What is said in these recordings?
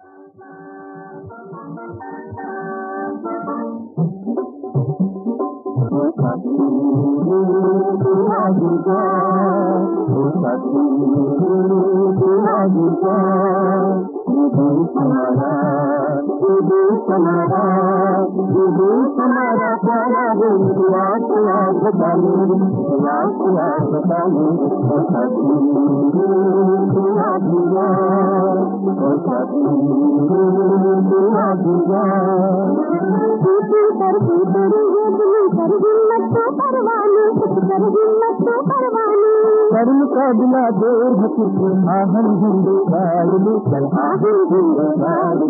मुकाबला देर हकीकी आहन झंडे गाड़ी चल आहन झंडे गाड़ी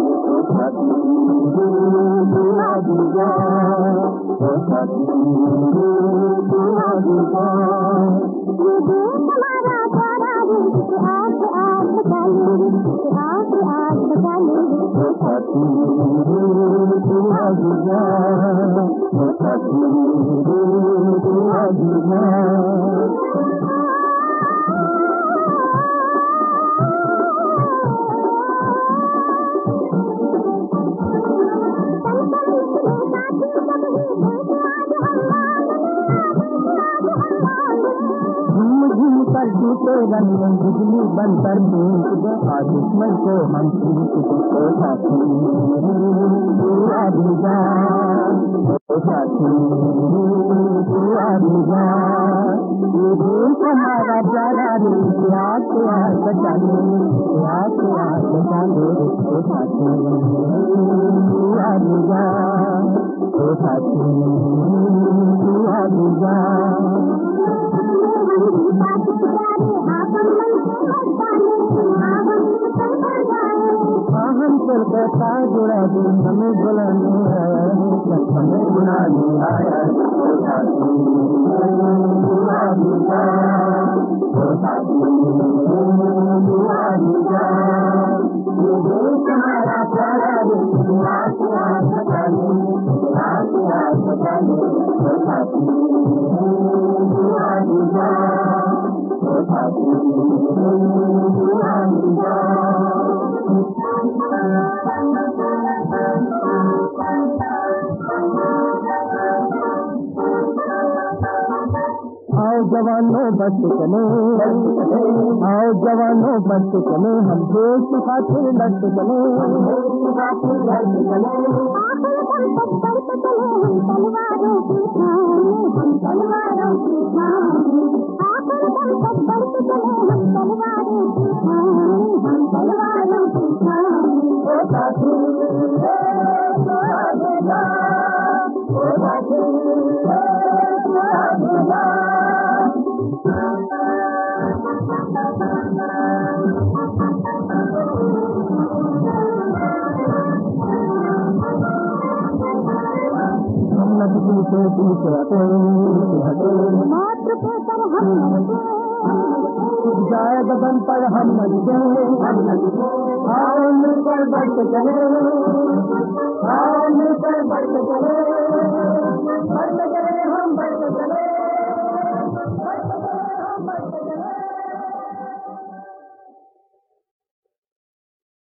बिजली बनकर आज दुश्मन को हम हमारा प्यारा बचाने हम चल कहता जुड़ा दी हमें बुलाने आया हमें बुलाने आया जवानों बच चले, आओ जवानों बच चले, हम देश खातिर लड़ चले, जाए बदन पर हम मरते आओ मिलकर बढ़ते चले, आओ मिलकर बढ़ते चले।